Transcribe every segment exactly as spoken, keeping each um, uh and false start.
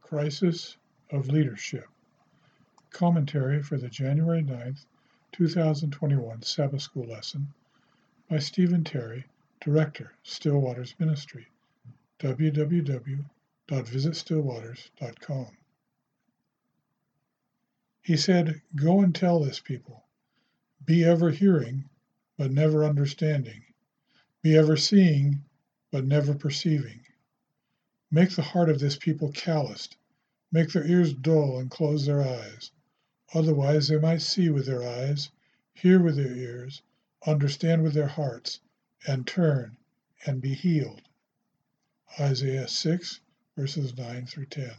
Crisis of Leadership. Commentary for the January ninth, two thousand twenty-one Sabbath School lesson by Stephen Terry, Director, Stillwaters Ministry, w w w dot visit stillwaters dot com. He said, "Go and tell this people, be ever hearing, but never understanding, be ever seeing, but never perceiving. Make the heart of this people calloused, make their ears dull and close their eyes. Otherwise they might see with their eyes, hear with their ears, understand with their hearts, and turn and be healed." Isaiah six, verses nine through ten.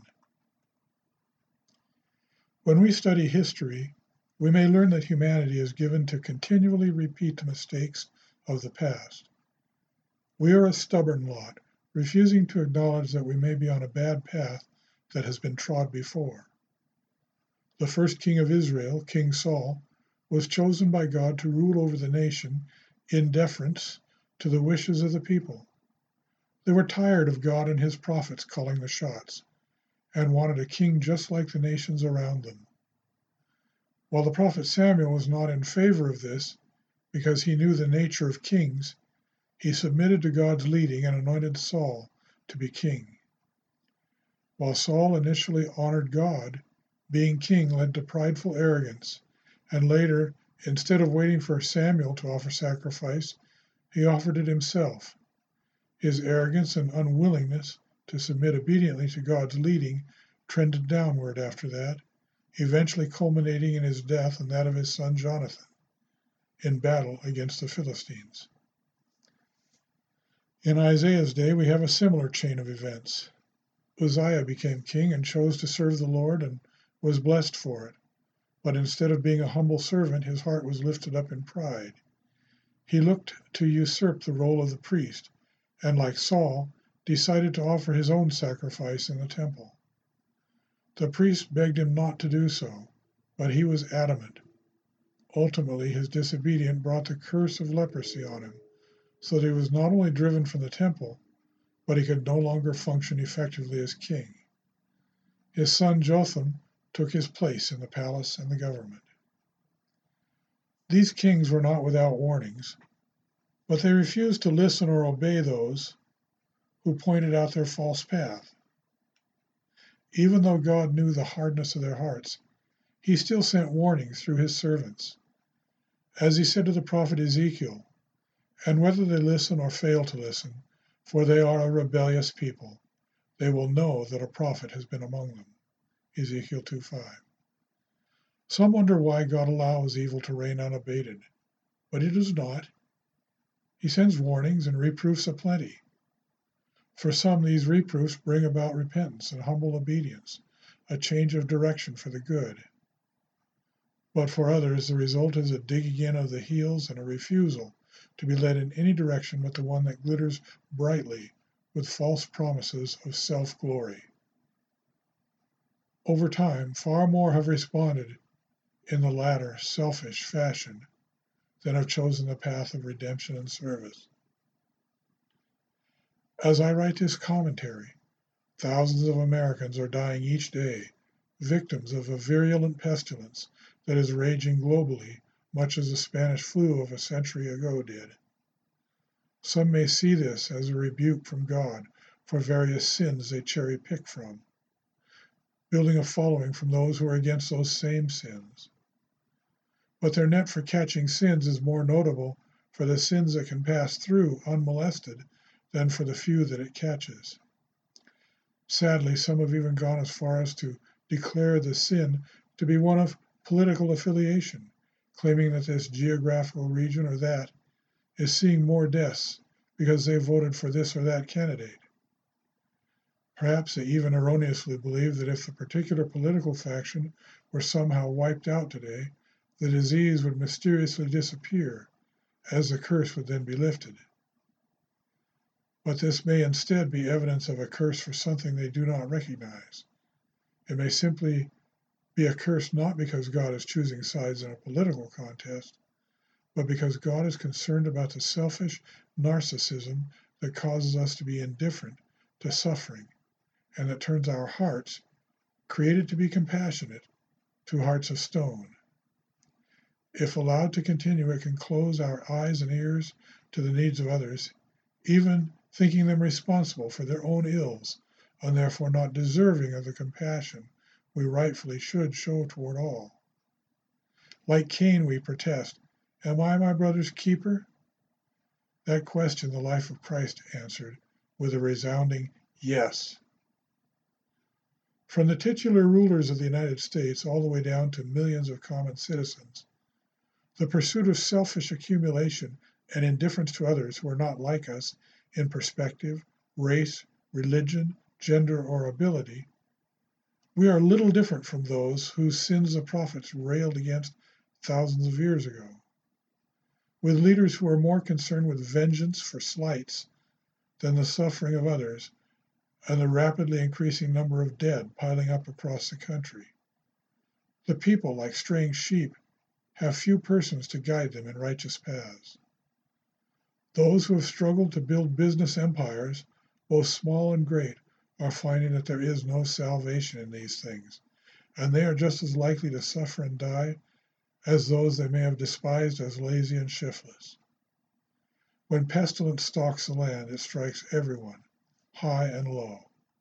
When we study history, we may learn that humanity is given to continually repeat the mistakes of the past. We are a stubborn lot, refusing to acknowledge that we may be on a bad path that has been trod before. The first king of Israel, King Saul, was chosen by God to rule over the nation in deference to the wishes of the people. They were tired of God and his prophets calling the shots, and wanted a king just like the nations around them. While the prophet Samuel was not in favor of this, because he knew the nature of kings, he submitted to God's leading and anointed Saul to be king. While Saul initially honored God, being king led to prideful arrogance, and later, instead of waiting for Samuel to offer sacrifice, he offered it himself. His arrogance and unwillingness to submit obediently to God's leading trended downward after that, eventually culminating in his death and that of his son Jonathan in battle against the Philistines. In Isaiah's day, we have a similar chain of events. Uzziah became king and chose to serve the Lord and was blessed for it. But instead of being a humble servant, his heart was lifted up in pride. He looked to usurp the role of the priest, and like Saul, decided to offer his own sacrifice in the temple. The priest begged him not to do so, but he was adamant. Ultimately, his disobedience brought the curse of leprosy on him, so that he was not only driven from the temple, but he could no longer function effectively as king. His son Jotham took his place in the palace and the government. These kings were not without warnings, but they refused to listen or obey those who pointed out their false path. Even though God knew the hardness of their hearts, he still sent warnings through his servants. As he said to the prophet Ezekiel, "And whether they listen or fail to listen, for they are a rebellious people, they will know that a prophet has been among them." Ezekiel two five. Some wonder why God allows evil to reign unabated, but he does not. He sends warnings and reproofs aplenty. For some, these reproofs bring about repentance and humble obedience, a change of direction for the good. But for others, the result is a digging in of the heels and a refusal to be led in any direction but the one that glitters brightly with false promises of self-glory. Over time, far more have responded in the latter selfish fashion than have chosen the path of redemption and service. As I write this commentary, thousands of Americans are dying each day, victims of a virulent pestilence that is raging globally, much as the Spanish flu of a century ago did. Some may see this as a rebuke from God for various sins they cherry-pick from, building a following from those who are against those same sins. But their net for catching sins is more notable for the sins that can pass through unmolested than for the few that it catches. Sadly, some have even gone as far as to declare the sin to be one of political affiliation, claiming that this geographical region or that is seeing more deaths because they voted for this or that candidate. Perhaps they even erroneously believe that if the particular political faction were somehow wiped out today, the disease would mysteriously disappear, as the curse would then be lifted. But this may instead be evidence of a curse for something they do not recognize. It may simply be a curse not because God is choosing sides in a political contest, but because God is concerned about the selfish narcissism that causes us to be indifferent to suffering, and that turns our hearts created to be compassionate, to hearts of stone. If allowed to continue, it can close our eyes and ears to the needs of others, even thinking them responsible for their own ills, and therefore not deserving of the compassion we rightfully should show toward all. Like Cain, we protest, "Am I my brother's keeper?" That question the life of Christ answered with a resounding yes. From the titular rulers of the United States all the way down to millions of common citizens, the pursuit of selfish accumulation and indifference to others who are not like us in perspective, race, religion, gender, or ability, we are little different from those whose sins the prophets railed against thousands of years ago. With leaders who are more concerned with vengeance for slights than the suffering of others, and the rapidly increasing number of dead piling up across the country, the people, like straying sheep, have few persons to guide them in righteous paths. Those who have struggled to build business empires, both small and great, are finding that there is no salvation in these things, and they are just as likely to suffer and die as those they may have despised as lazy and shiftless. When pestilence stalks the land, it strikes everyone, high and low.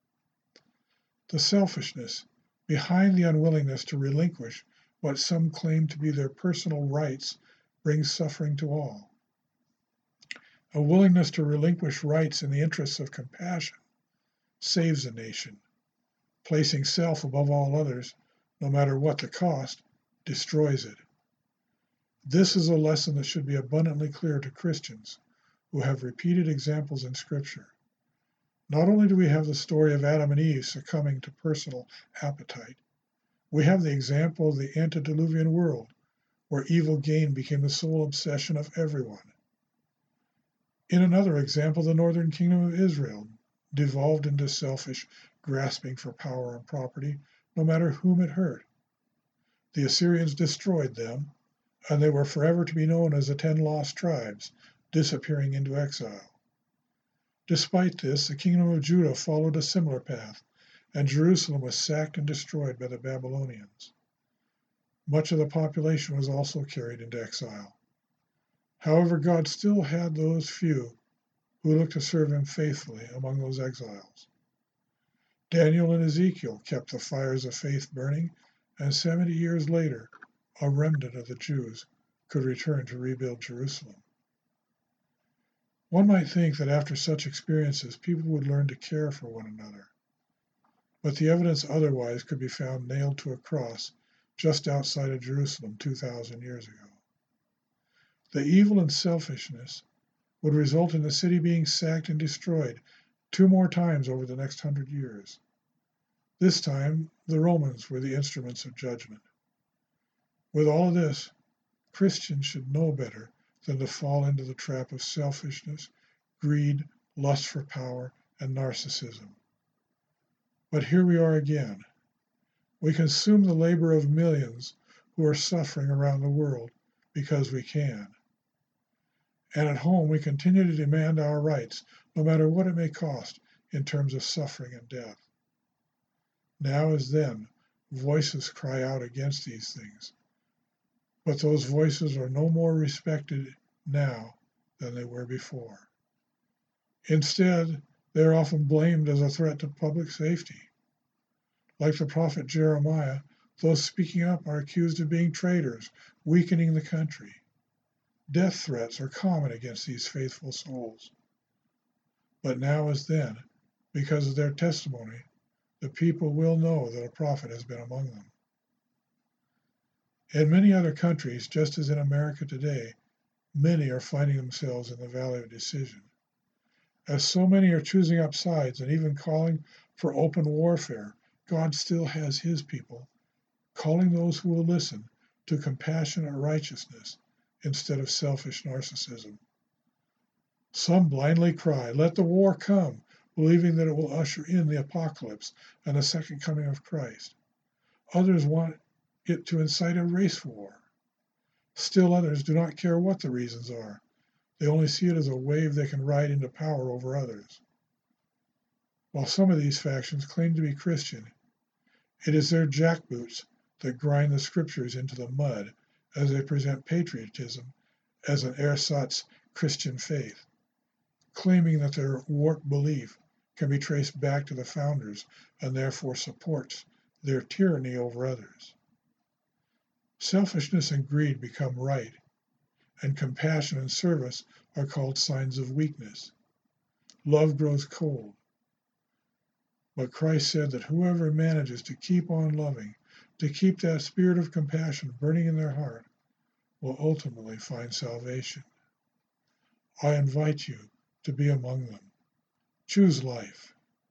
The selfishness behind the unwillingness to relinquish what some claim to be their personal rights brings suffering to all. A willingness to relinquish rights in the interests of compassion saves a nation. Placing self above all others, no matter what the cost, destroys it. This is a lesson that should be abundantly clear to Christians who have repeated examples in Scripture. Not only do we have the story of Adam and Eve succumbing to personal appetite, we have the example of the antediluvian world, where evil gain became the sole obsession of everyone. In another example, the northern kingdom of Israel devolved into selfish grasping for power and property, no matter whom it hurt. The Assyrians destroyed them, and they were forever to be known as the ten lost tribes, disappearing into exile. Despite this, the kingdom of Judah followed a similar path, and Jerusalem was sacked and destroyed by the Babylonians. Much of the population was also carried into exile. However, God still had those few who looked to serve him faithfully among those exiles. Daniel and Ezekiel kept the fires of faith burning, and seventy years later, a remnant of the Jews could return to rebuild Jerusalem. One might think that after such experiences, people would learn to care for one another. But the evidence otherwise could be found nailed to a cross just outside of Jerusalem two thousand years ago. The evil and selfishness would result in the city being sacked and destroyed two more times over the next hundred years. This time, the Romans were the instruments of judgment. With all of this, Christians should know better than to fall into the trap of selfishness, greed, lust for power, and narcissism. But here we are again. We consume the labor of millions who are suffering around the world because we can. And at home, we continue to demand our rights, no matter what it may cost in terms of suffering and death. Now as then, voices cry out against these things. But those voices are no more respected now than they were before. Instead, they are often blamed as a threat to public safety. Like the prophet Jeremiah, those speaking up are accused of being traitors, weakening the country. Death threats are common against these faithful souls. But now as then, because of their testimony, the people will know that a prophet has been among them. In many other countries, just as in America today, many are finding themselves in the valley of decision. As so many are choosing up sides and even calling for open warfare, God still has his people, calling those who will listen to compassionate righteousness instead of selfish narcissism. Some blindly cry, "Let the war come," believing that it will usher in the apocalypse and the second coming of Christ. Others want it to incite a race war. Still others do not care what the reasons are. They only see it as a wave they can ride into power over others. While some of these factions claim to be Christian, It is their jackboots that grind the scriptures into the mud as they present patriotism as an ersatz Christian faith, claiming that their warped belief can be traced back to the founders and therefore supports their tyranny over others. Selfishness and greed become right, and compassion and service are called signs of weakness. Love grows cold. But Christ said that whoever manages to keep on loving, to keep that spirit of compassion burning in their heart, will ultimately find salvation. I invite you to be among them. Choose life.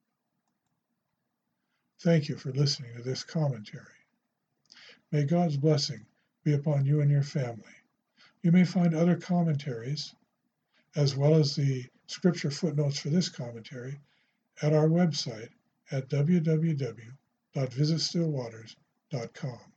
Thank you for listening to this commentary. May God's blessing be upon you and your family. You may find other commentaries, as well as the scripture footnotes for this commentary, at our website at w w w dot visit still waters dot com.